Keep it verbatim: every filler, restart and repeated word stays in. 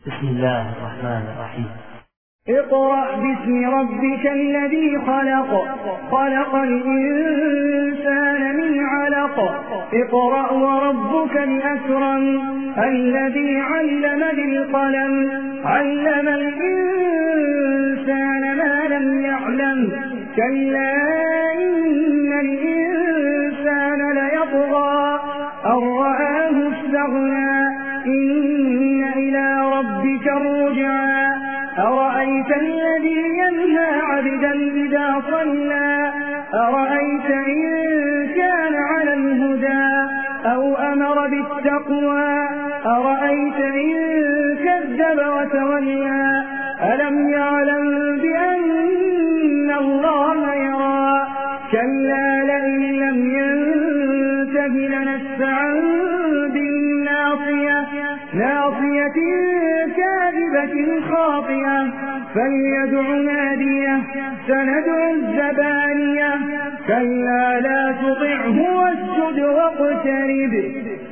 بسم الله الرحمن الرحيم. اقرأ باسم ربك الذي خلق خلق الإنسان من علق اقرأ وربك الأكرم الذي علم بالقلم علم الإنسان ما لم يعلم كلا إن الإنسان ليطغى أن رآه استغنى إن إلى ربك الرجعى أرأيت الذي ينهى عبدا إذا صلى أرأيت إن كان على الهدى أو أمر بالتقوى أرأيت إن كذب وتولى ألم يعلم بأن الله يرى كلا لئن لم ينته لنسفعا بالناصية ناصية كاذبة خاطئة فليدع ناديه سندع الزبانية كلا لا تطعه واسجد واقترب.